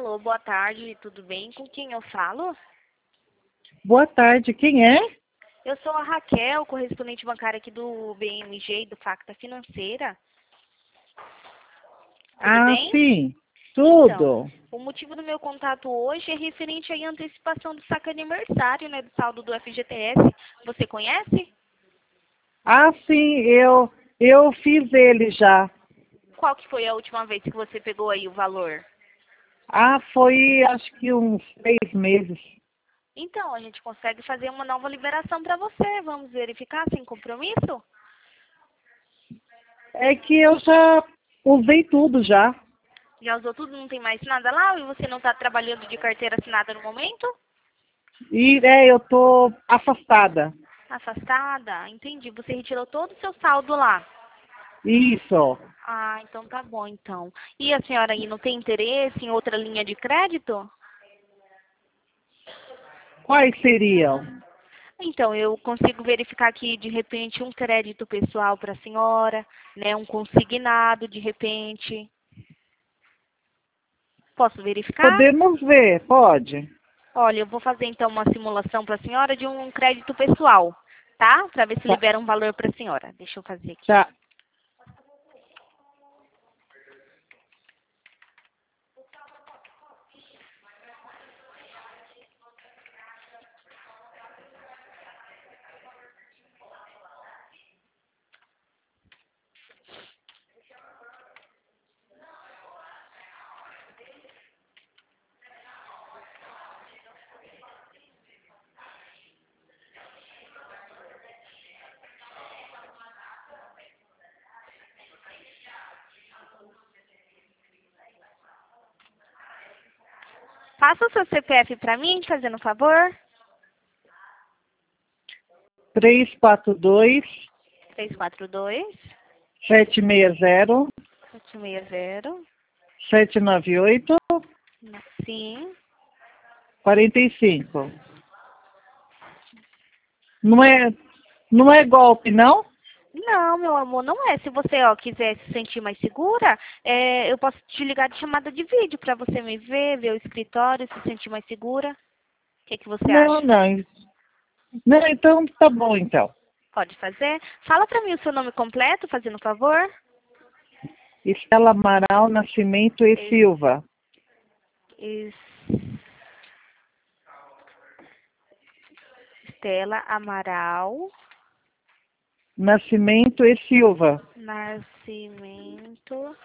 Alô, boa tarde, tudo bem? Com quem eu falo? Boa tarde, quem é? Eu sou a Raquel, correspondente bancária aqui do BMG, do Facta Financeira. Tudo Ah, bem? sim, Então, tudo. o motivo do meu contato hoje é referente à antecipação do saque aniversário, né, do saldo do FGTS. Você conhece? Ah, sim, eu fiz ele já. Qual que foi a última vez que você pegou aí o valor? Ah, foi acho que uns 6 meses. Então, a gente consegue fazer uma nova liberação para você. Vamos verificar sem compromisso? É que eu já usei tudo já. Já usou tudo, não tem mais nada lá? E você não está trabalhando de carteira assinada no momento? E eu tô afastada. Afastada? Entendi. Você retirou todo o seu saldo lá. Isso. Ah, então tá bom, então. E a senhora aí não tem interesse em outra linha de crédito? Quais seriam? Então, eu consigo verificar aqui, de repente, um crédito pessoal para a senhora, né? Um consignado, de repente. Posso verificar? Podemos ver, pode. Olha, eu vou fazer, então, uma simulação para a senhora de um crédito pessoal, tá? Para ver se Tá, libera um valor para a senhora. Deixa eu fazer aqui. tá. Passa o seu CPF para mim, fazendo favor. 342 342 760 760. 798 Sim. 45. Não é golpe, não? Não, meu amor, não é. Se você, quiser se sentir mais segura, eu posso te ligar de chamada de vídeo para você me ver o escritório, se sentir mais segura. O que que você Não, acha? não. Não, então tá bom, então. Pode fazer? Fala para mim o seu nome completo, fazendo favor. Estela Amaral Nascimento e Es- Silva. Es- Estela Amaral Nascimento e Silva. Nascimento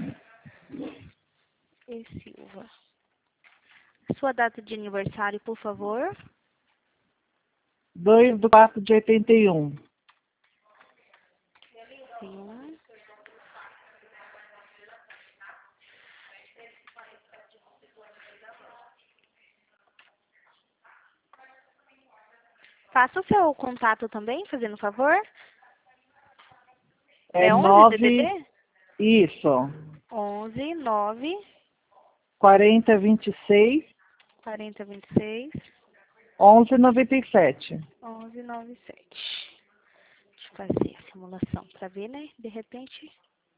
e Silva. Sua data de aniversário, por favor. 2/4/81. Sim. Faça o seu contato também, fazendo favor. É É 11 9, DDD? isso. 11 9 4026 40 26 1197. 11 97. Deixa eu fazer a simulação para ver, né? De repente.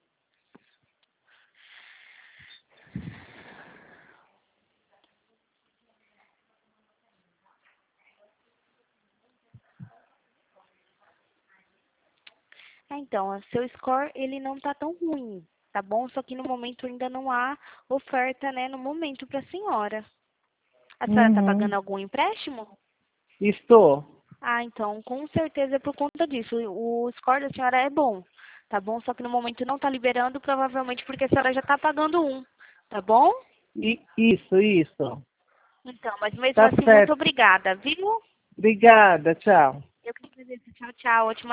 Então, o seu score, ele não tá tão ruim, tá bom? Só que no momento ainda não há oferta, né? No momento para a senhora. A senhora tá pagando Uhum. algum empréstimo? Estou. Ah, então, com certeza é por conta disso. O score da senhora é bom, tá bom? Só que no momento não tá liberando, provavelmente porque a senhora já tá pagando um, tá bom? Isso. Então, mas mesmo Tá assim, muito certo. obrigada, viu? Obrigada, tchau. Eu que agradeço. Tchau, tchau. Ótima